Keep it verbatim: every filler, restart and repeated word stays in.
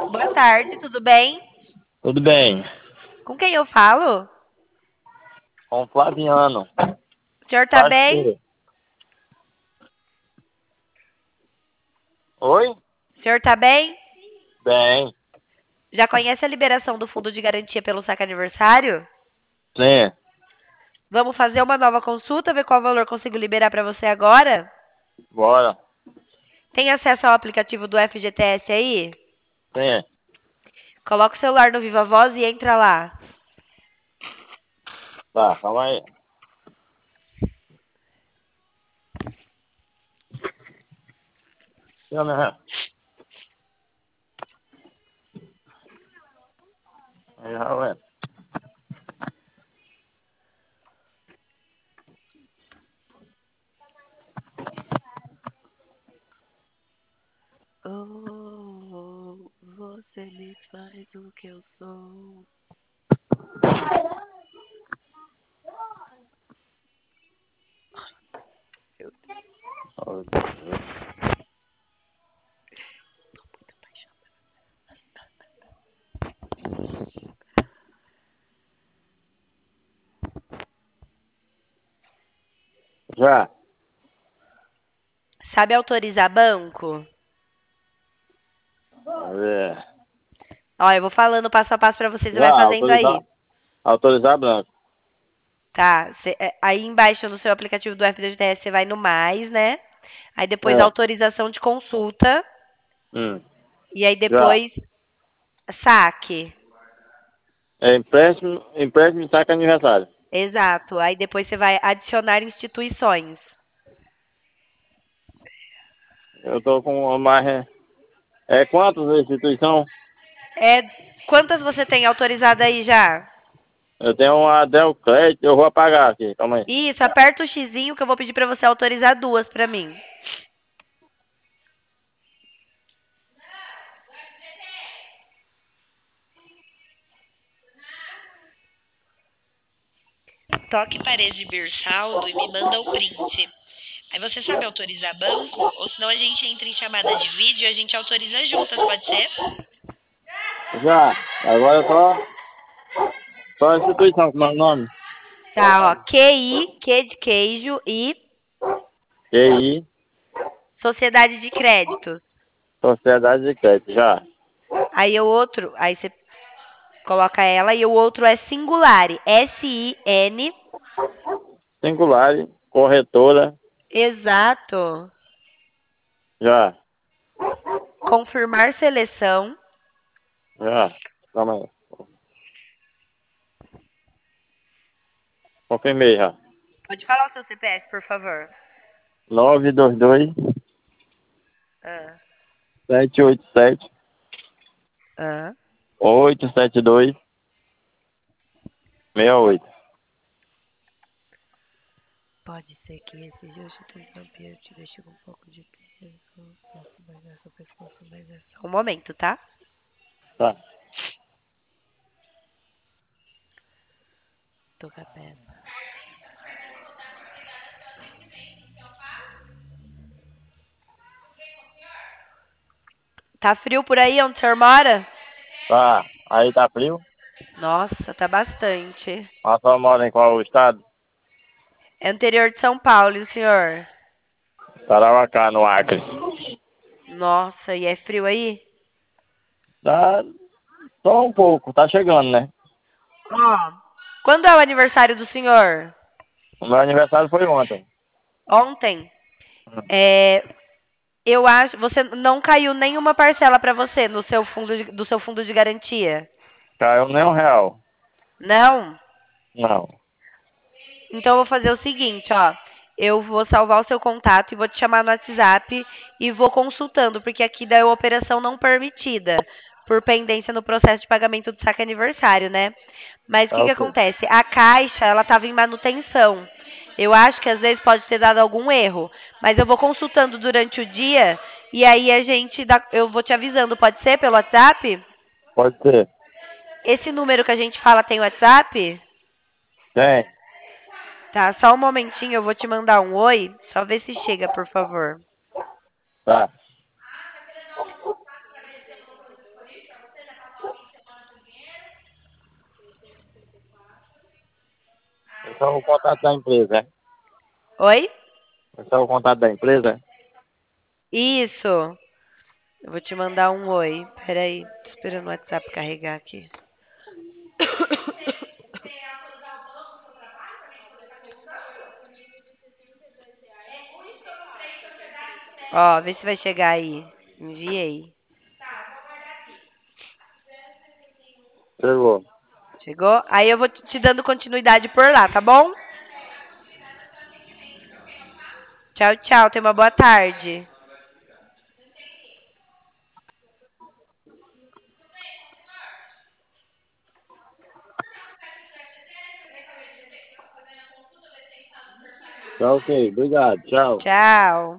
Boa tarde, tudo bem? Tudo bem. Com quem eu falo? Com o Flaviano. O senhor tá bem? Parceiro. Oi? O senhor tá bem? Bem. Já conhece a liberação do fundo de garantia pelo saque aniversário? Sim. Vamos fazer uma nova consulta, ver qual valor consigo liberar para você agora? Bora. Tem acesso ao aplicativo do F G T S aí? Sim. Coloca o celular no Viva Voz e entra lá. Tá, calma aí. Chama, né? Aí, Raul. Oh, você me faz o que eu sou. Meu Já. Sabe autorizar banco? Vamos ver. Ó, eu vou falando passo a passo pra vocês e vai Já, fazendo autorizar. aí. Autorizar branco. Tá, cê- é, aí embaixo no seu aplicativo do F G T S você vai no mais, né? Aí depois É. autorização de consulta. Hum. E aí Já. depois saque. É empréstimo, empréstimo de saque aniversário. Exato. Aí depois você vai adicionar instituições. Eu tô com uma... re- É quantas instituição? É, quantas você tem autorizada aí já? Eu tenho uma Del Crédito, eu vou apagar aqui. Calma aí. Isso, aperta o xizinho que eu vou pedir pra você autorizar duas pra mim. Toque para exibir saldo e me manda o print. Aí você sabe autorizar banco? Ou senão a gente entra em chamada de vídeo e a gente autoriza juntas, pode ser? Já. Agora só... Só a instituição, como é o nome? Tá, ó. Q I, Q de queijo e Q I, Sociedade de Créditos. Sociedade de Crédito. Já. Aí o outro, aí você coloca ela e o outro é Singulare. S I N. Singular, corretora. Exato. Já. Confirmar seleção. Já. Calma aí. Confirmei já. Pode falar o seu C P F, por favor. nove dois dois, Ah, sete oito sete, ah. oito sete dois, seis oito. Pode ser que esse Justo Vampiro te deixe com um pouco de peso. Mas essa pescoço, mas é só um momento, tá? Tá. Tô com a peça. Tá frio por aí onde o senhor mora? Tá. Aí tá frio? Nossa, tá bastante. A sua mora em qual estado? É interior de São Paulo, e o senhor? Tarauacá, no Acre. Nossa, e é frio aí? Tá só um pouco, tá chegando, né? Ó, quando é o aniversário do senhor? O meu aniversário foi ontem. Ontem. Hum. É, eu acho, você não caiu nenhuma parcela pra você no seu fundo de- do seu fundo de garantia? Caiu nem um real. Não? Não. Então eu vou fazer o seguinte, ó. Eu vou salvar o seu contato e vou te chamar no WhatsApp e vou consultando, porque aqui dá operação não permitida, por pendência no processo de pagamento do saque aniversário, né? Mas o Tá que que ok. acontece? A caixa, ela estava em manutenção. Eu acho que às vezes pode ter dado algum erro, mas eu vou consultando durante o dia e aí a gente dá, eu vou te avisando, pode ser pelo WhatsApp? Pode ser. Esse número que a gente fala tem WhatsApp? Tem. Tá, só um momentinho, eu vou te mandar um oi. Só ver se chega, por favor. Tá. Esse é o contato da empresa, é? Oi? Esse é o contato da empresa? Isso. Eu vou te mandar um oi. Peraí, tô esperando o WhatsApp carregar aqui. Ó, vê se vai chegar aí. Enviei. Chegou. Chegou? Aí eu vou te dando continuidade por lá, tá bom? Tchau, tchau. Tenha uma boa tarde. Tá ok, obrigado, tchau. Tchau.